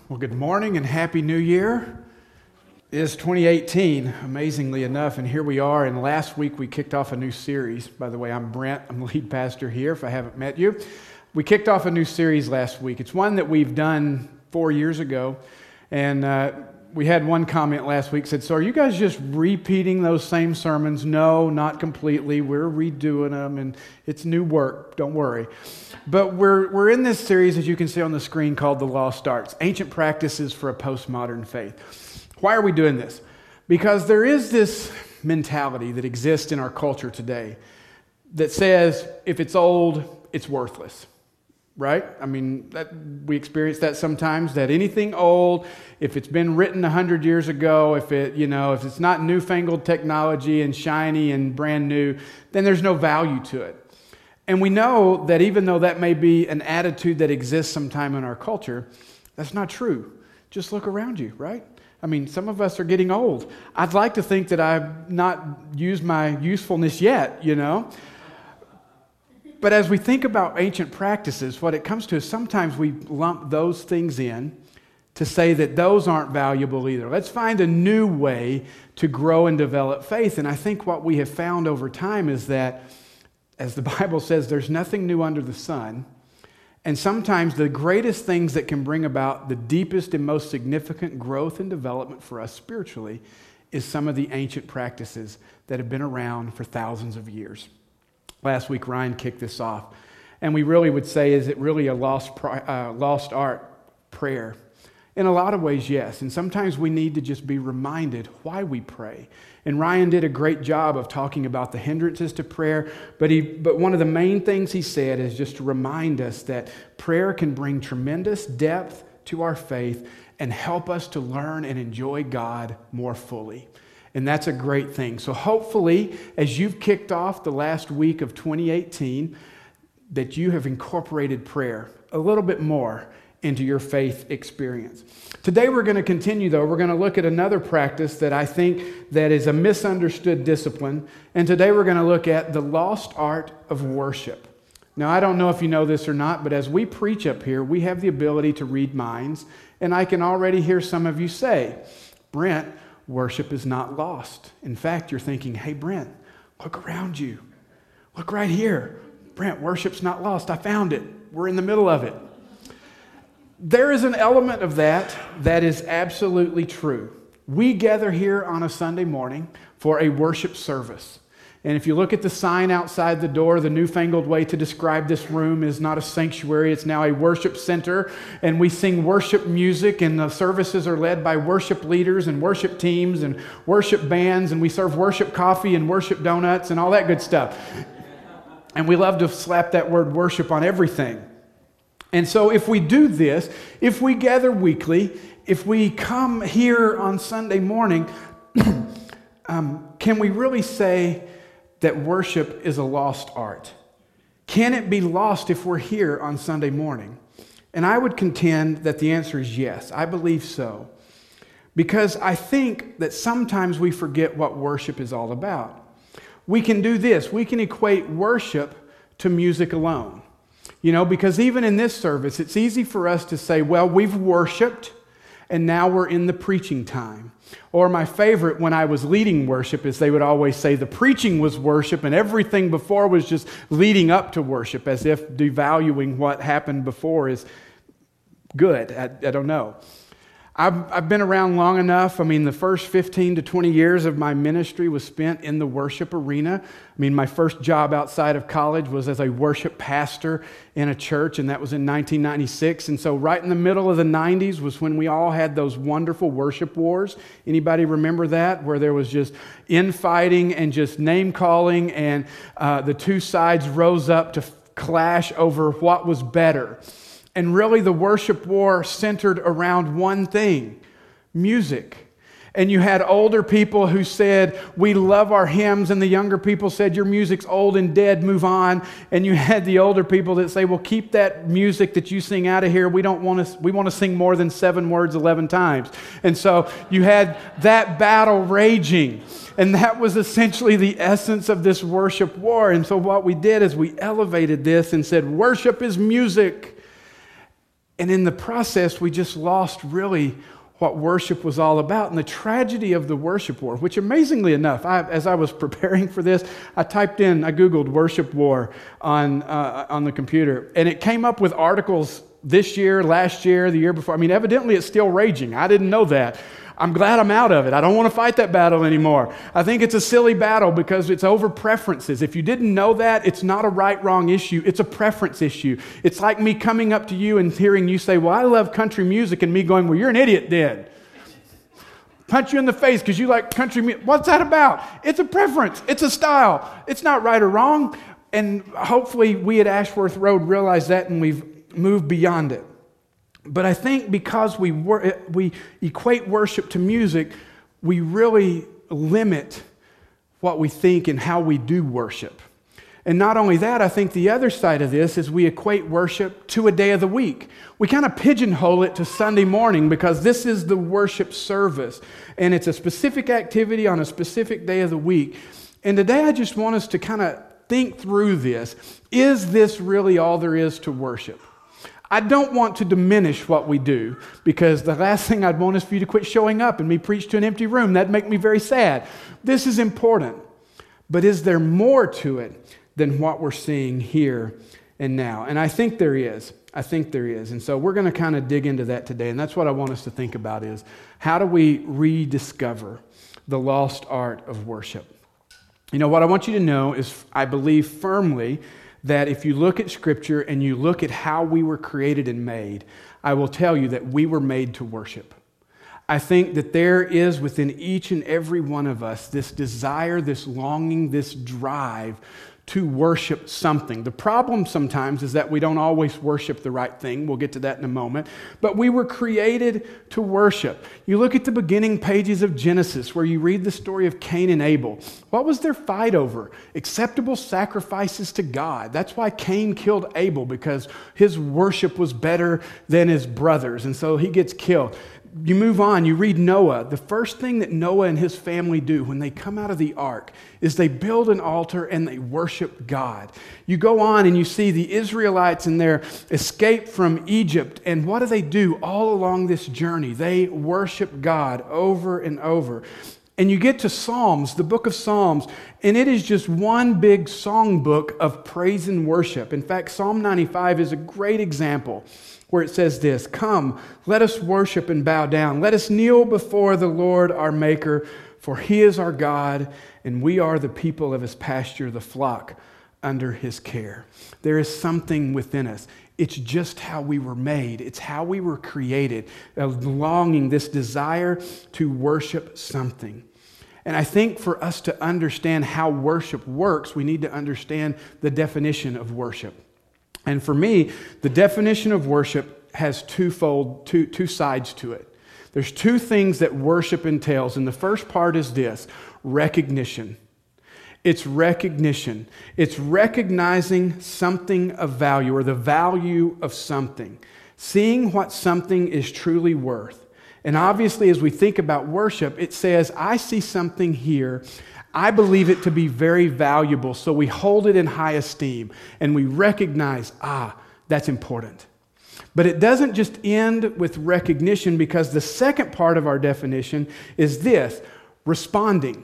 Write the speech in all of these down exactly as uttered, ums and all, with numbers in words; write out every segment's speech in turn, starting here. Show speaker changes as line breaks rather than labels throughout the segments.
Well, good morning and Happy New Year. It is twenty eighteen, amazingly enough, and here we are. And last week we kicked off a new series. By the way, I'm Brent. I'm the lead pastor here, if I haven't met you. We kicked off a new series last week. It's one that we've done four years ago. And uh, we had one comment last week said, so are you guys just repeating those same sermons? No, not completely. We're redoing them, and it's new work. Don't worry. But we're we're in this series, as you can see on the screen, called The Lost Arts, Ancient Practices for a Postmodern Faith. Why are we doing this? Because there is this mentality that exists in our culture today that says if it's old, it's worthless, right? I mean, that, we experience that sometimes, that anything old, if it's been written a hundred years ago, if it, you know, if it's not newfangled technology and shiny and brand new, then there's no value to it. And we know that even though that may be an attitude that exists sometime in our culture, that's not true. Just look around you, right? I mean, some of us are getting old. I'd like to think that I've not used my usefulness yet, you know. But as we think about ancient practices, what it comes to is sometimes we lump those things in to say that those aren't valuable either. Let's find a new way to grow and develop faith. And I think what we have found over time is that, as the Bible says, there's nothing new under the sun. And sometimes the greatest things that can bring about the deepest and most significant growth and development for us spiritually is some of the ancient practices that have been around for thousands of years. Last week, Ryan kicked this off. And we really would say, is it really a lost, uh, lost art, prayer? In a lot of ways, yes. And sometimes we need to just be reminded why we pray. And Ryan did a great job of talking about the hindrances to prayer, but he, but one of the main things he said is just to remind us that prayer can bring tremendous depth to our faith and help us to learn and enjoy God more fully. And that's a great thing. So hopefully, as you've kicked off the last week of twenty eighteen, that you have incorporated prayer a little bit more into your faith experience. Today we're going to continue, though. We're going to look at another practice that I think that is a misunderstood discipline. And today we're going to look at the lost art of worship. Now, I don't know if you know this or not, but as we preach up here, we have the ability to read minds. And I can already hear some of you say, Brent, worship is not lost. In fact, you're thinking, hey, Brent, look around you. Look right here. Brent, worship's not lost. I found it. We're in the middle of it. There is an element of that that is absolutely true. We gather here on a Sunday morning for a worship service. And if you look at the sign outside the door, the newfangled way to describe this room is not a sanctuary, it's now a worship center. And we sing worship music, and the services are led by worship leaders and worship teams and worship bands, and we serve worship coffee and worship donuts and all that good stuff. And we love to slap that word worship on everything. And so if we do this, if we gather weekly, if we come here on Sunday morning, um, can we really say that worship is a lost art? Can it be lost if we're here on Sunday morning? And I would contend that the answer is yes. I believe so. Because I think that sometimes we forget what worship is all about. We can do this. We can equate worship to music alone. You know, because even in this service, it's easy for us to say, well, we've worshiped, and now we're in the preaching time. Or my favorite when I was leading worship is they would always say the preaching was worship, and everything before was just leading up to worship, as if devaluing what happened before is good. I, I don't know. I've, I've been around long enough. I mean, the first fifteen to twenty years of my ministry was spent in the worship arena. I mean, my first job outside of college was as a worship pastor in a church, and that was in nineteen ninety-six. And so right in the middle of the nineties was when we all had those wonderful worship wars. Anybody remember that? Where there was just infighting and just name-calling, and uh, the two sides rose up to clash over what was better. And really the worship war centered around one thing, music. And you had older people who said, we love our hymns, and the younger people said, your music's old and dead, move on. And you had the older people that say, well, keep that music that you sing out of here. We don't want to, we want to sing more than seven words eleven times. And so you had that battle raging. And that was essentially the essence of this worship war. And so what we did is we elevated this and said, worship is music. And in the process, we just lost really what worship was all about. And the tragedy of the worship war, which amazingly enough, I, as I was preparing for this, I typed in, I Googled worship war on, uh, on the computer, and it came up with articles this year, last year, the year before. I mean, evidently it's still raging. I didn't know that. I'm glad I'm out of it. I don't want to fight that battle anymore. I think it's a silly battle because it's over preferences. If you didn't know that, it's not a right-wrong issue. It's a preference issue. It's like me coming up to you and hearing you say, well, I love country music, and me going, well, you're an idiot then. Punch you in the face because you like country music. What's that about? It's a preference. It's a style. It's not right or wrong. And hopefully we at Ashworth Road realize that and we've moved beyond it. But I think because we wor- we equate worship to music, we really limit what we think and how we do worship. And not only that, I think the other side of this is we equate worship to a day of the week. We kind of pigeonhole it to Sunday morning because this is the worship service. And it's a specific activity on a specific day of the week. And today I just want us to kind of think through this. Is this really all there is to worship? I don't want to diminish what we do because the last thing I'd want is for you to quit showing up and me preach to an empty room. That'd make me very sad. This is important. But is there more to it than what we're seeing here and now? And I think there is. I think there is. And so we're going to kind of dig into that today. And that's what I want us to think about is how do we rediscover the lost art of worship? You know, what I want you to know is I believe firmly that if you look at Scripture and you look at how we were created and made, I will tell you that we were made to worship. I think that there is within each and every one of us this desire, this longing, this drive to worship something. The problem sometimes is that we don't always worship the right thing. We'll get to that in a moment. But we were created to worship. You look at the beginning pages of Genesis where you read the story of Cain and Abel. What was their fight over? Acceptable sacrifices to God. That's why Cain killed Abel, because his worship was better than his brothers. And so he gets killed. You move on, you read Noah. The first thing that Noah and his family do when they come out of the ark is they build an altar and they worship God. You go on and you see the Israelites in their escape from Egypt. And what do they do all along this journey? They worship God over and over. And you get to Psalms, the book of Psalms, and it is just one big songbook of praise and worship. In fact, Psalm ninety-five is a great example where it says this, "Come, let us worship and bow down. Let us kneel before the Lord our Maker, for He is our God, and we are the people of His pasture, the flock under His care." There is something within us. It's just how we were made. It's how we were created, a longing, this desire to worship something. And I think for us to understand how worship works, we need to understand the definition of worship. And for me, the definition of worship has twofold, two, two sides to it. There's two things that worship entails. And the first part is this, recognition. It's recognition. It's recognizing something of value or the value of something. Seeing what something is truly worth. And obviously, as we think about worship, it says, I see something here. I believe it to be very valuable, so we hold it in high esteem and we recognize, ah, that's important. But it doesn't just end with recognition, because the second part of our definition is this, responding.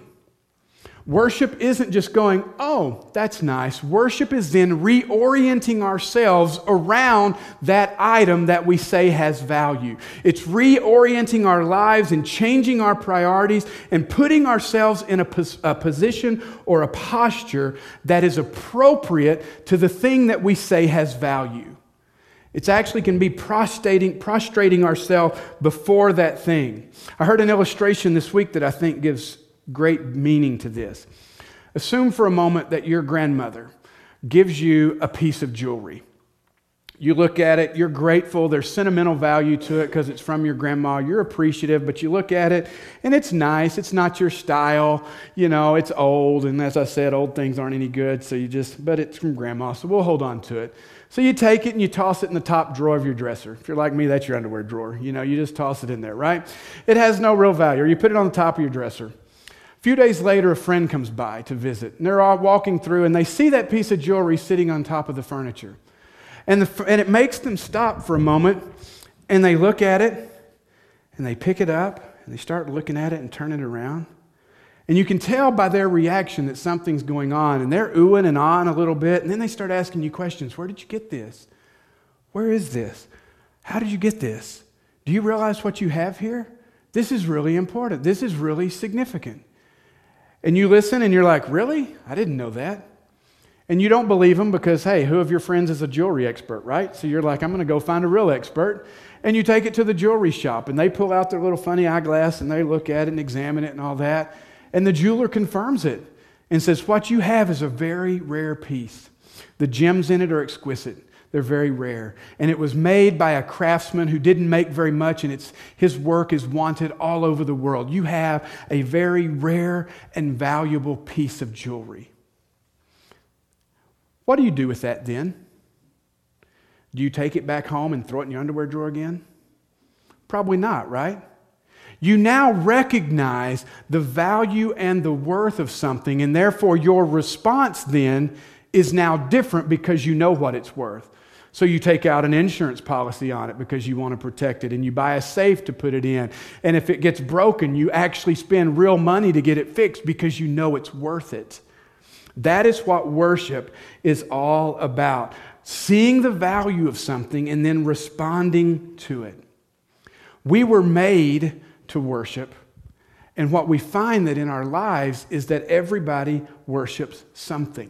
Worship isn't just going, oh, that's nice. Worship is then reorienting ourselves around that item that we say has value. It's reorienting our lives and changing our priorities and putting ourselves in a, pos- a position or a posture that is appropriate to the thing that we say has value. It actually can be prostrating, prostrating ourselves before that thing. I heard an illustration this week that I think gives great meaning to this. Assume for a moment that your grandmother gives you a piece of jewelry. You look at it, you're grateful, there's sentimental value to it because it's from your grandma, you're appreciative, but you look at it and it's nice, it's not your style, you know, it's old, and as I said, old things aren't any good, so you just, but it's from grandma, so we'll hold on to it. So you take it and you toss it in the top drawer of your dresser. If you're like me, that's your underwear drawer. You know, you just toss it in there, right? It has no real value, or you put it on the top of your dresser. A few days later, a friend comes by to visit, and they're all walking through, and they see that piece of jewelry sitting on top of the furniture. And, the, and it makes them stop for a moment, and they look at it, and they pick it up, and they start looking at it and turn it around. And you can tell by their reaction that something's going on, and they're oohing and ahhing a little bit, and then they start asking you questions. Where did you get this? Where is this? How did you get this? Do you realize what you have here? This is really important. This is really significant. And you listen, and you're like, really? I didn't know that. And you don't believe them because, hey, who of your friends is a jewelry expert, right? So you're like, I'm going to go find a real expert. And you take it to the jewelry shop, and they pull out their little funny eyeglass, and they look at it and examine it and all that. And the jeweler confirms it and says, what you have is a very rare piece. The gems in it are exquisite. They're very rare. And it was made by a craftsman who didn't make very much, and it's, his work is wanted all over the world. You have a very rare and valuable piece of jewelry. What do you do with that then? Do you take it back home and throw it in your underwear drawer again? Probably not, right? You now recognize the value and the worth of something, and therefore your response then is now different because you know what it's worth. So you take out an insurance policy on it because you want to protect it, and you buy a safe to put it in. And if it gets broken, you actually spend real money to get it fixed because you know it's worth it. That is what worship is all about. Seeing the value of something and then responding to it. We were made to worship. And what we find that in our lives is that everybody worships something.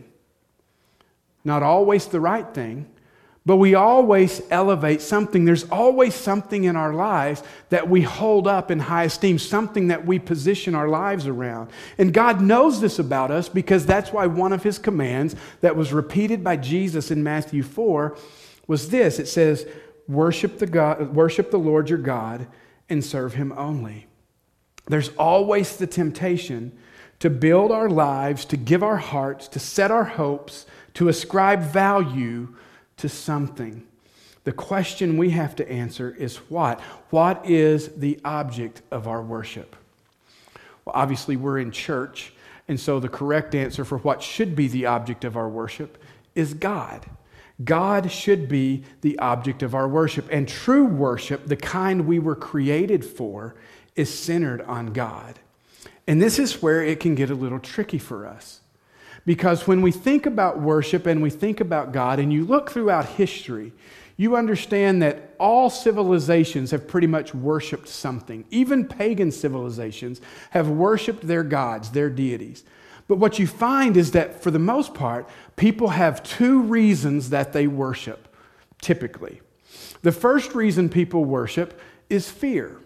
Not always the right thing, but we always elevate something. There's always something in our lives that we hold up in high esteem, something that we position our lives around. And God knows this about us because that's why one of his commands that was repeated by Jesus in Matthew four was this. It says, worship the God, worship the Lord your God and serve him only. There's always the temptation to build our lives, to give our hearts, to set our hopes, to ascribe value to something. The question we have to answer is what? What is the object of our worship? Well, obviously we're in church, and so the correct answer for what should be the object of our worship is God. God should be the object of our worship. And true worship, the kind we were created for, is centered on God. And this is where it can get a little tricky for us. Because when we think about worship and we think about God, and you look throughout history, you understand that all civilizations have pretty much worshiped something. Even pagan civilizations have worshiped their gods, their deities. But what you find is that for the most part, people have two reasons that they worship, typically. The first reason people worship is fear.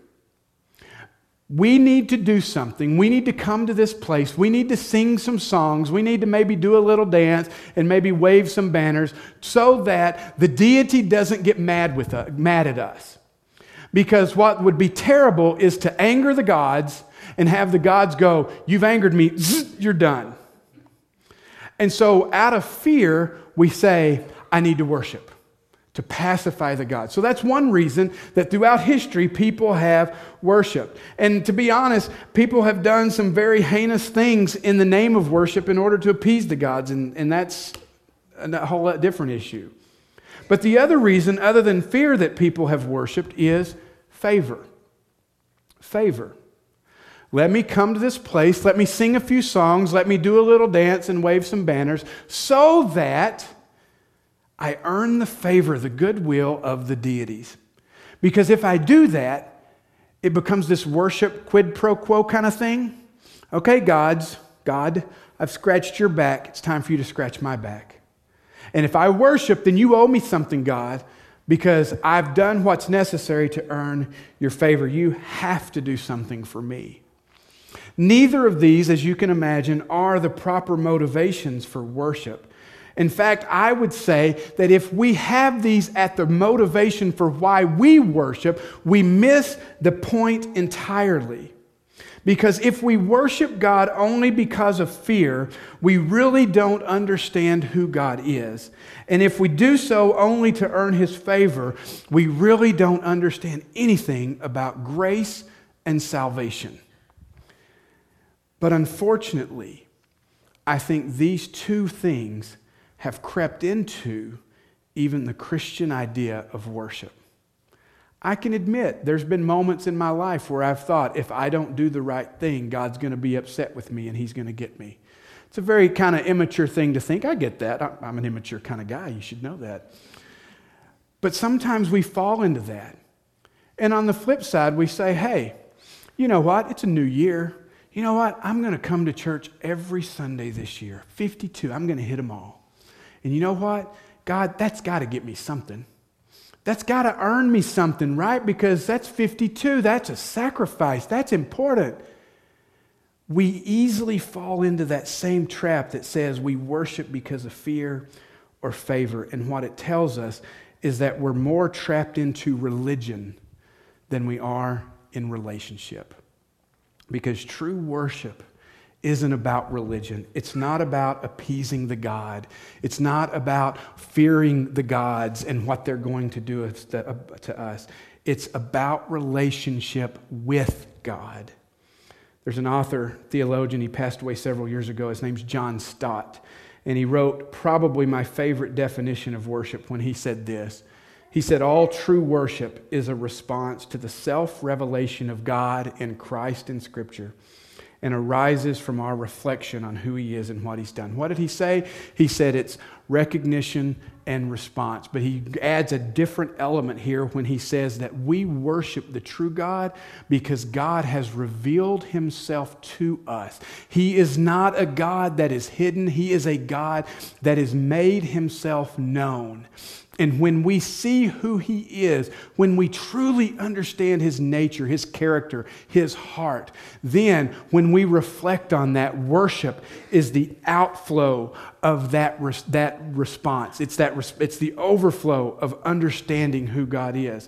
We need to do something. We need to come to this place. We need to sing some songs. We need to maybe do a little dance and maybe wave some banners so that the deity doesn't get mad with us, mad at us. Because what would be terrible is to anger the gods and have the gods go, you've angered me, zzz, you're done. And so out of fear, we say, I need to worship, to pacify the gods. So that's one reason that throughout history, people have worshiped. And to be honest, people have done some very heinous things in the name of worship in order to appease the gods, and, and that's a whole lot different issue. But the other reason, other than fear, that people have worshiped is favor. Favor. Let me come to this place, let me sing a few songs, let me do a little dance and wave some banners so that I earn the favor, the goodwill of the deities. Because if I do that, it becomes this worship quid pro quo kind of thing. Okay, gods, God, I've scratched your back. It's time for you to scratch my back. And if I worship, then you owe me something, God, because I've done what's necessary to earn your favor. You have to do something for me. Neither of these, as you can imagine, are the proper motivations for worship. In fact, I would say that if we have these at the motivation for why we worship, we miss the point entirely. Because if we worship God only because of fear, we really don't understand who God is. And if we do so only to earn His favor, we really don't understand anything about grace and salvation. But unfortunately, I think these two things have crept into even the Christian idea of worship. I can admit there's been moments in my life where I've thought, if I don't do the right thing, God's going to be upset with me and he's going to get me. It's a very kind of immature thing to think. I get that. I'm an immature kind of guy. You should know that. But sometimes we fall into that. And on the flip side, we say, hey, you know what? It's a new year. You know what? I'm going to come to church every Sunday this year. fifty-two. I'm going to hit them all. And you know what? God, that's got to get me something. That's got to earn me something, right? Because that's fifty-two. That's a sacrifice. That's important. We easily fall into that same trap that says we worship because of fear or favor. And what it tells us is that we're more trapped into religion than we are in relationship. Because true worship isn't about religion. It's not about appeasing the God. It's not about fearing the gods and what they're going to do to us. It's about relationship with God. There's an author, theologian, he passed away several years ago. His name's John Stott. And he wrote probably my favorite definition of worship when he said this. He said, all true worship is a response to the self-revelation of God in Christ in Scripture and arises from our reflection on who he is and what he's done. What did he say? He said it's recognition and response. But he adds a different element here when he says that we worship the true God because God has revealed himself to us. He is not a God that is hidden. He is a God that has made himself known. And when we see who he is, when we truly understand his nature, his character, his heart, then when we reflect on that, worship is the outflow of that, res- that response. It's, that res- it's the overflow of understanding who God is.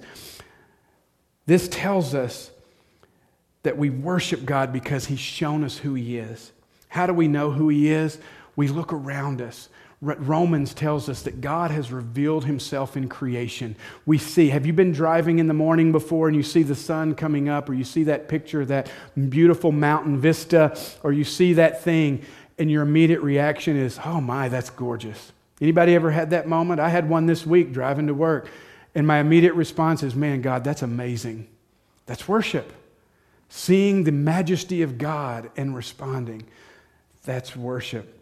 This tells us that we worship God because he's shown us who he is. How do we know who he is? We look around us. Romans tells us that God has revealed himself in creation. We see, have you been driving in the morning before and you see the sun coming up, or you see that picture of that beautiful mountain vista, or you see that thing and your immediate reaction is, oh my, that's gorgeous. Anybody ever had that moment? I had one this week driving to work, and my immediate response is, man, God, that's amazing. That's worship. Seeing the majesty of God and responding, that's worship.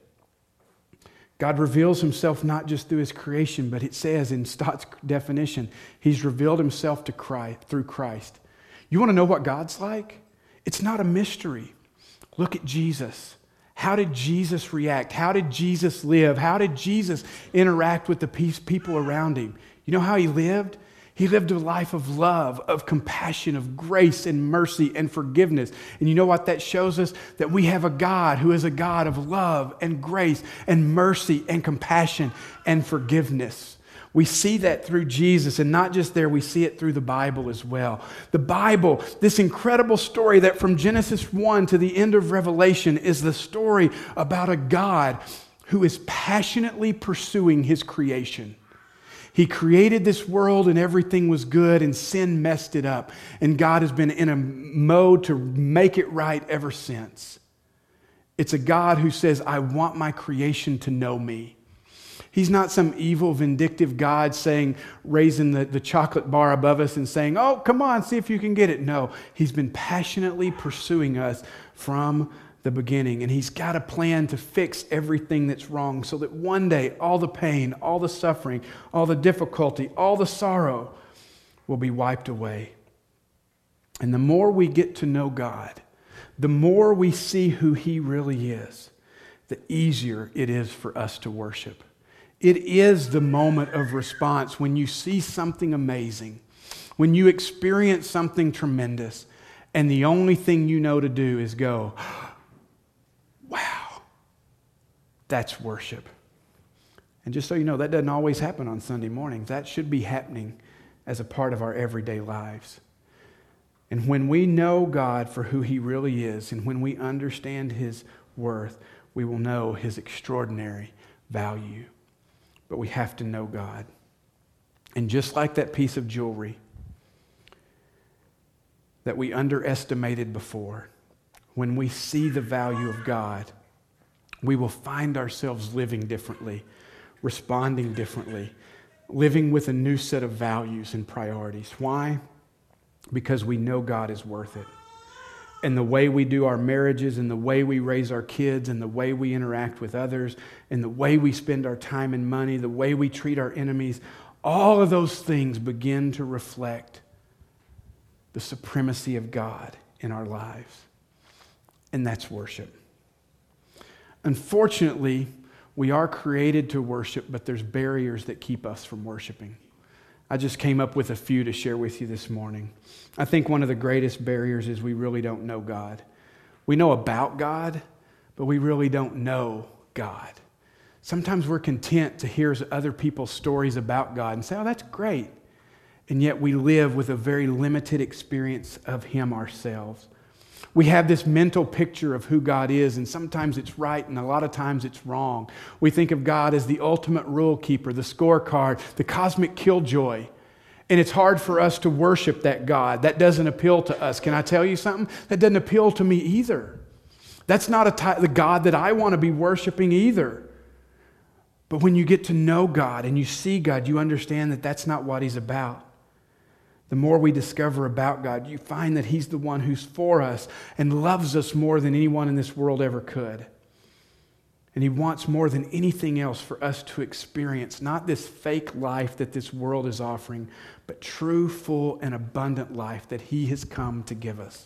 God reveals himself not just through his creation, but it says in Stott's definition, he's revealed himself to Christ, through Christ. You want to know what God's like? It's not a mystery. Look at Jesus. How did Jesus react? How did Jesus live? How did Jesus interact with the people around him? You know how he lived? He lived a life of love, of compassion, of grace and mercy and forgiveness. And you know what that shows us? That we have a God who is a God of love and grace and mercy and compassion and forgiveness. We see that through Jesus, and not just there, we see it through the Bible as well. The Bible, this incredible story that from Genesis one to the end of Revelation is the story about a God who is passionately pursuing his creation. He created this world and everything was good, and sin messed it up. And God has been in a mode to make it right ever since. It's a God who says, I want my creation to know me. He's not some evil, vindictive God saying, raising the, the chocolate bar above us and saying, oh, come on, see if you can get it. No, he's been passionately pursuing us from the beginning, and he's got a plan to fix everything that's wrong so that one day all the pain, all the suffering, all the difficulty, all the sorrow will be wiped away. And the more we get to know God, the more we see who he really is, the easier it is for us to worship. It is the moment of response when you see something amazing, when you experience something tremendous, and the only thing you know to do is go, wow, that's worship. And just so you know, that doesn't always happen on Sunday mornings. That should be happening as a part of our everyday lives. And when we know God for who he really is, and when we understand his worth, we will know his extraordinary value. But we have to know God. And just like that piece of jewelry that we underestimated before, when we see the value of God, we will find ourselves living differently, responding differently, living with a new set of values and priorities. Why? Because we know God is worth it. And the way we do our marriages and the way we raise our kids and the way we interact with others and the way we spend our time and money, the way we treat our enemies, all of those things begin to reflect the supremacy of God in our lives. And that's worship. Unfortunately, we are created to worship, but there's barriers that keep us from worshiping. I just came up with a few to share with you this morning. I think one of the greatest barriers is we really don't know God. We know about God, but we really don't know God. Sometimes we're content to hear other people's stories about God and say, oh, that's great. And yet we live with a very limited experience of Him ourselves. We have this mental picture of who God is, and sometimes it's right, and a lot of times it's wrong. We think of God as the ultimate rule keeper, the scorecard, the cosmic killjoy. And it's hard for us to worship that God. That doesn't appeal to us. Can I tell you something? That doesn't appeal to me either. That's not a ty- the God that I want to be worshiping either. But when you get to know God and you see God, you understand that that's not what He's about. The more we discover about God, you find that He's the one who's for us and loves us more than anyone in this world ever could. And He wants more than anything else for us to experience, not this fake life that this world is offering, but true, full, and abundant life that He has come to give us.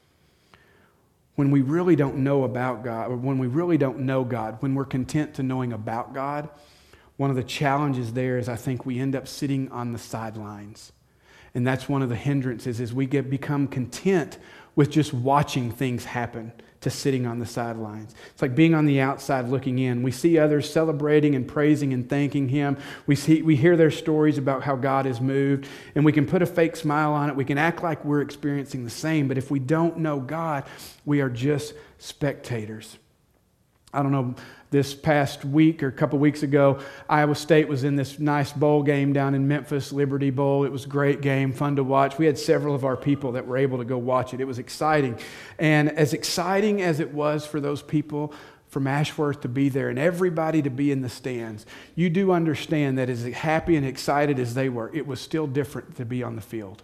When we really don't know about God, or when we really don't know God, when we're content to knowing about God, one of the challenges there is I think we end up sitting on the sidelines. And that's one of the hindrances is we get become content with just watching things happen to sitting on the sidelines. It's like being on the outside looking in. We see others celebrating and praising and thanking Him. We see, we hear their stories about how God has moved, and we can put a fake smile on it. We can act like we're experiencing the same, but if we don't know God, we are just spectators. I don't know, this past week or a couple weeks ago, Iowa State was in this nice bowl game down in Memphis, Liberty Bowl. It was a great game, fun to watch. We had several of our people that were able to go watch it. It was exciting. And as exciting as it was for those people from Ashworth to be there and everybody to be in the stands, you do understand that as happy and excited as they were, it was still different to be on the field.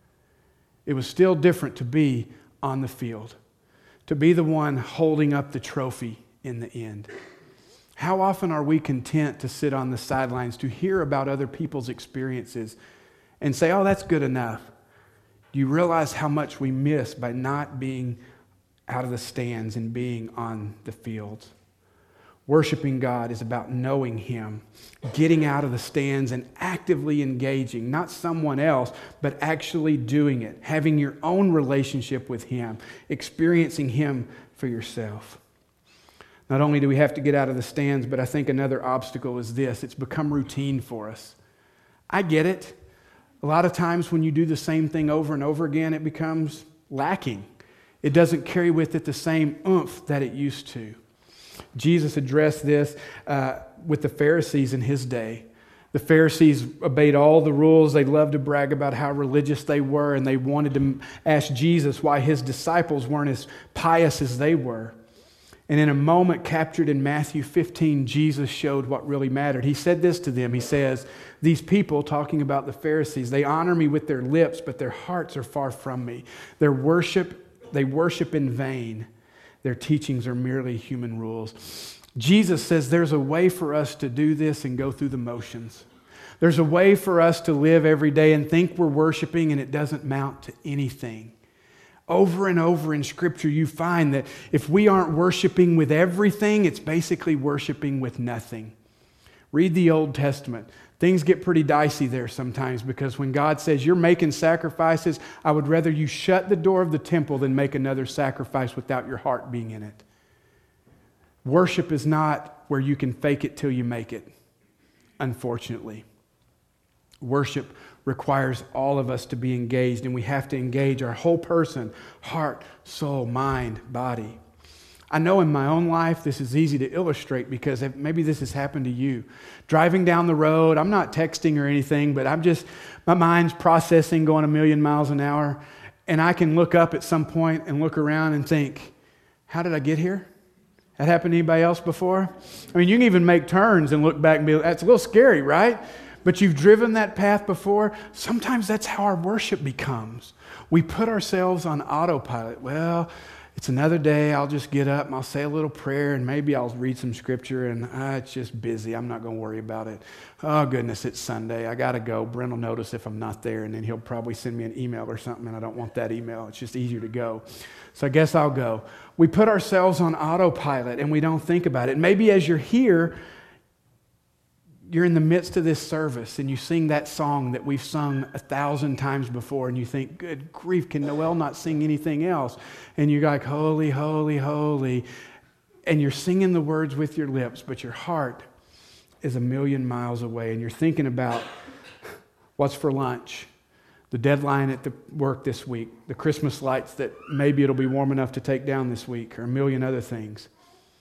It was still different to be on the field, to be the one holding up the trophy in the end. How often are we content to sit on the sidelines to hear about other people's experiences and say, oh, that's good enough? Do you realize how much we miss by not being out of the stands and being on the fields? Worshiping God is about knowing Him, getting out of the stands and actively engaging, not someone else, but actually doing it, having your own relationship with Him, experiencing Him for yourself. Not only do we have to get out of the stands, but I think another obstacle is this. It's become routine for us. I get it. A lot of times when you do the same thing over and over again, it becomes lacking. It doesn't carry with it the same oomph that it used to. Jesus addressed this uh, with the Pharisees in His day. The Pharisees obeyed all the rules. They loved to brag about how religious they were, and they wanted to ask Jesus why His disciples weren't as pious as they were. And in a moment captured in Matthew fifteen, Jesus showed what really mattered. He said this to them. He says, these people, talking about the Pharisees, they honor me with their lips, but their hearts are far from me. Their worship, they worship in vain. Their teachings are merely human rules. Jesus says there's a way for us to do this and go through the motions. There's a way for us to live every day and think we're worshiping and it doesn't amount to anything. Over and over in Scripture, you find that if we aren't worshiping with everything, it's basically worshiping with nothing. Read the Old Testament. Things get pretty dicey there sometimes because when God says, you're making sacrifices, I would rather you shut the door of the temple than make another sacrifice without your heart being in it. Worship is not where you can fake it till you make it, unfortunately. Worship requires all of us to be engaged, and we have to engage our whole person, heart, soul, mind, body. I know in my own life this is easy to illustrate because maybe this has happened to you. Driving down the road, I'm not texting or anything, but I'm just, my mind's processing going a million miles an hour, and I can look up at some point and look around and think, how did I get here? That happened to anybody else before? I mean, you can even make turns and look back and be, that's a little scary, right? but you've driven that path before. Sometimes that's how our worship becomes. We put ourselves on autopilot. Well, it's another day. I'll just get up and I'll say a little prayer and maybe I'll read some scripture and ah, it's just busy. I'm not going to worry about it. Oh, goodness, it's Sunday. I got to go. Brent will notice if I'm not there and then he'll probably send me an email or something and I don't want that email. It's just easier to go. So I guess I'll go. We put ourselves on autopilot and we don't think about it. Maybe as you're here, you're in the midst of this service and you sing that song that we've sung a thousand times before and you think, good grief, can Noel not sing anything else? And you're like, holy, holy, holy. And you're singing the words with your lips, but your heart is a million miles away and you're thinking about what's for lunch, the deadline at the work this week, the Christmas lights that maybe it'll be warm enough to take down this week, or a million other things.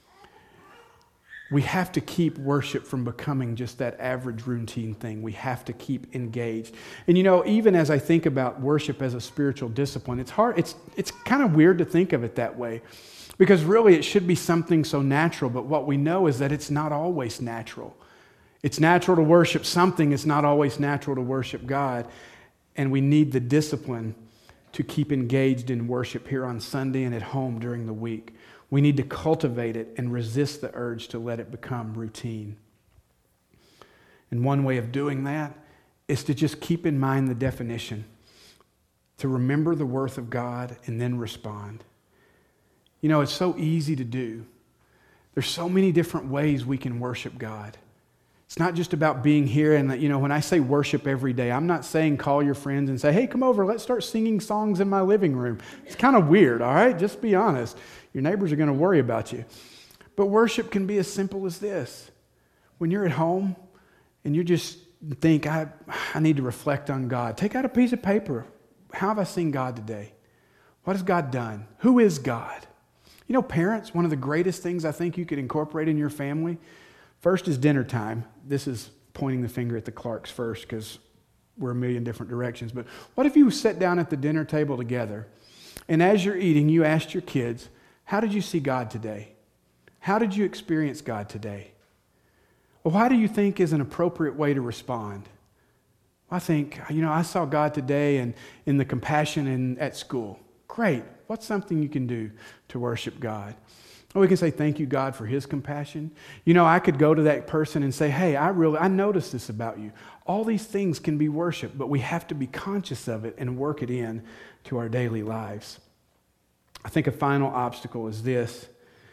We have to keep worship from becoming just that average routine thing. We have to keep engaged. And you know, even as I think about worship as a spiritual discipline, it's hard, it's it's kind of weird to think of it that way. Because really it should be something so natural, but what we know is that it's not always natural. It's natural to worship something, it's not always natural to worship God. And we need the discipline to keep engaged in worship here on Sunday and at home during the week. We need to cultivate it and resist the urge to let it become routine. And one way of doing that is to just keep in mind the definition, to remember the worth of God and then respond. You know, it's so easy to do. There's so many different ways we can worship God. It's not just about being here and, you know, when I say worship every day, I'm not saying call your friends and say, hey, come over, let's start singing songs in my living room. It's kind of weird, all right? Just be honest. Your neighbors are going to worry about you. But worship can be as simple as this. When you're at home and you just think, I, I need to reflect on God, take out a piece of paper. How have I seen God today? What has God done? Who is God? You know, parents, one of the greatest things I think you could incorporate in your family, first is dinner time. This is pointing the finger at the Clarks first because we're a million different directions. But what if you sat down at the dinner table together and as you're eating, you asked your kids, how did you see God today? How did you experience God today? Well, why do you think is an appropriate way to respond? Well, I think, you know, I saw God today and in the compassion in, at school. Great. What's something you can do to worship God? Well, we can say, thank you, God, for his compassion. You know, I could go to that person and say, hey, I really, I noticed this about you. All these things can be worship, but we have to be conscious of it and work it in to our daily lives. I think a final obstacle is this,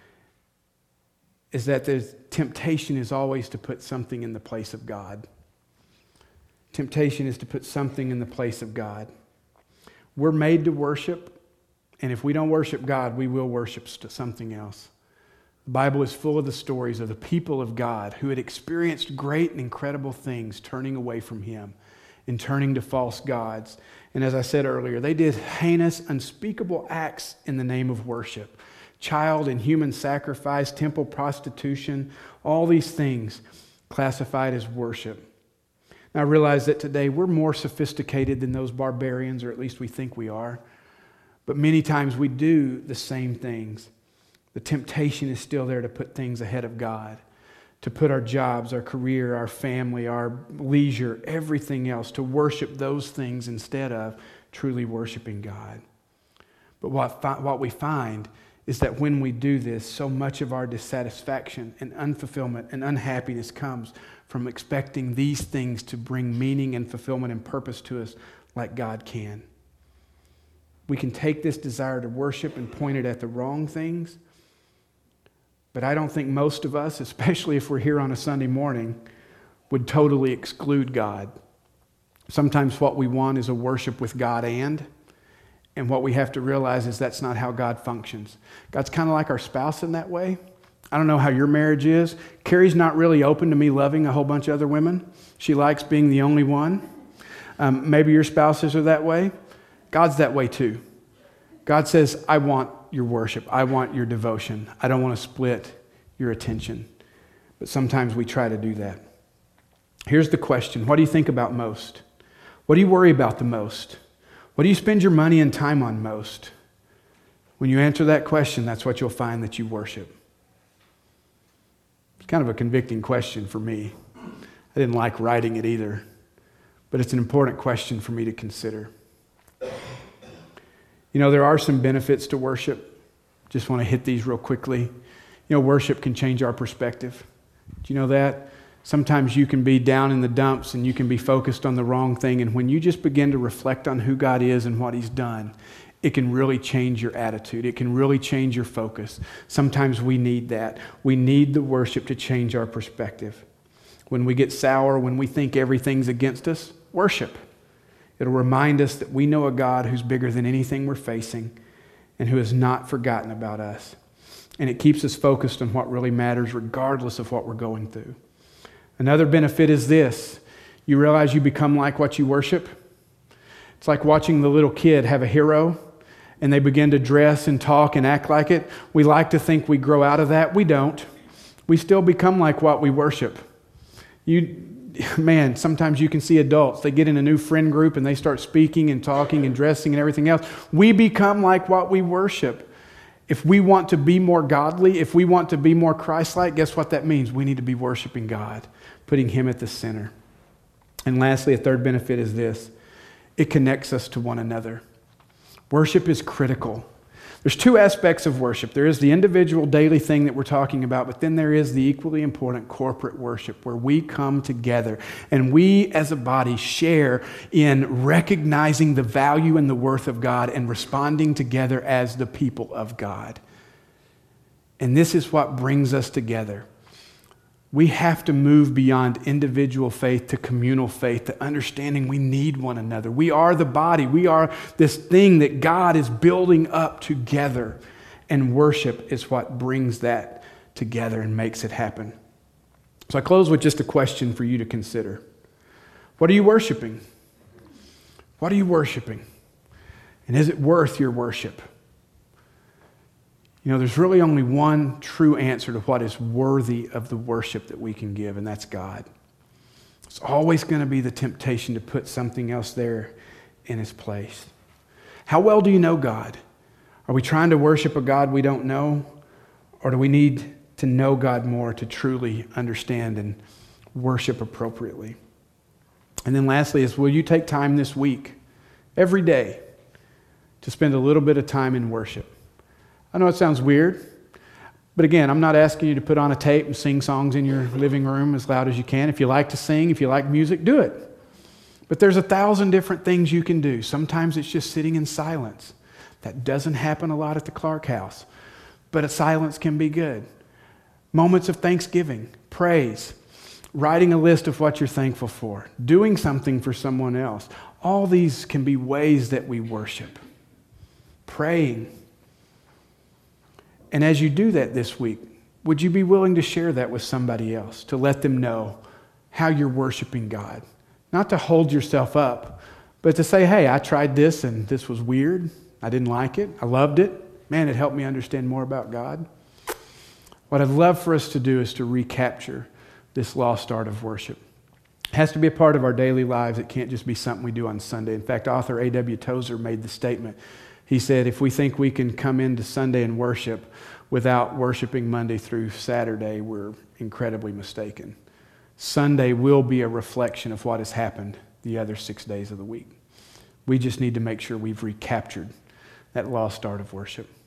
is that the temptation is always to put something in the place of God. Temptation is to put something in the place of God. We're made to worship, and if we don't worship God, we will worship something else. The Bible is full of the stories of the people of God who had experienced great and incredible things turning away from him and turning to false gods. And as I said earlier, they did heinous, unspeakable acts in the name of worship. Child and human sacrifice, temple prostitution, all these things classified as worship. Now I realize that today we're more sophisticated than those barbarians, or at least we think we are. But many times we do the same things. The temptation is still there to put things ahead of God, to put our jobs, our career, our family, our leisure, everything else, to worship those things instead of truly worshiping God. But what, what we find is that when we do this, so much of our dissatisfaction and unfulfillment and unhappiness comes from expecting these things to bring meaning and fulfillment and purpose to us like God can. We can take this desire to worship and point it at the wrong things, but I don't think most of us, especially if we're here on a Sunday morning, would totally exclude God. Sometimes what we want is a worship with God and, and what we have to realize is that's not how God functions. God's kind of like our spouse in that way. I don't know how your marriage is. Carrie's not really open to me loving a whole bunch of other women. She likes being the only one. Um, maybe your spouses are that way. God's that way too. God says, I want your worship. I want your devotion. I don't want to split your attention. But sometimes we try to do that. Here's the question. What do you think about most? What do you worry about the most? What do you spend your money and time on most? When you answer that question, that's what you'll find that you worship. It's kind of a convicting question for me. I didn't like writing it either, but it's an important question for me to consider. You know, there are some benefits to worship. Just want to hit these real quickly. You know, worship can change our perspective. Do you know that? Sometimes you can be down in the dumps and you can be focused on the wrong thing. And when you just begin to reflect on who God is and what He's done, it can really change your attitude. It can really change your focus. Sometimes we need that. We need the worship to change our perspective. When we get sour, when we think everything's against us, worship. It'll remind us that we know a God who's bigger than anything we're facing and who has not forgotten about us. And it keeps us focused on what really matters regardless of what we're going through. Another benefit is this. You realize you become like what you worship. It's like watching the little kid have a hero and they begin to dress and talk and act like it. We like to think we grow out of that. We don't. We still become like what we worship. You, man, sometimes you can see adults. They get in a new friend group and they start speaking and talking and dressing and everything else. We become like what we worship. If we want to be more godly, if we want to be more Christ-like, guess what that means? We need to be worshiping God, putting Him at the center. And lastly, a third benefit is this. It connects us to one another. Worship is critical. There's two aspects of worship. There is the individual daily thing that we're talking about, but then there is the equally important corporate worship where we come together and we as a body share in recognizing the value and the worth of God and responding together as the people of God. And this is what brings us together. We have to move beyond individual faith to communal faith, to understanding we need one another. We are the body. We are this thing that God is building up together. And worship is what brings that together and makes it happen. So I close with just a question for you to consider. What are you worshiping? What are you worshiping? And is it worth your worship? You know, there's really only one true answer to what is worthy of the worship that we can give, and that's God. It's always going to be the temptation to put something else there in its place. How well do you know God? Are we trying to worship a God we don't know? Or do we need to know God more to truly understand and worship appropriately? And then lastly is, will you take time this week, every day, to spend a little bit of time in worship? I know it sounds weird, but again, I'm not asking you to put on a tape and sing songs in your living room as loud as you can. If you like to sing, if you like music, do it. But there's a thousand different things you can do. Sometimes it's just sitting in silence. That doesn't happen a lot at the Clark house, but a silence can be good. Moments of thanksgiving, praise, writing a list of what you're thankful for, doing something for someone else. All these can be ways that we worship. Praying. And as you do that this week, would you be willing to share that with somebody else, to let them know how you're worshiping God? Not to hold yourself up, but to say, hey, I tried this and this was weird. I didn't like it. I loved it. Man, it helped me understand more about God. What I'd love for us to do is to recapture this lost art of worship. It has to be a part of our daily lives. It can't just be something we do on Sunday. In fact, author A W Tozer made the statement. He said, if we think we can come into Sunday and worship without worshiping Monday through Saturday, we're incredibly mistaken. Sunday will be a reflection of what has happened the other six days of the week. We just need to make sure we've recaptured that lost art of worship.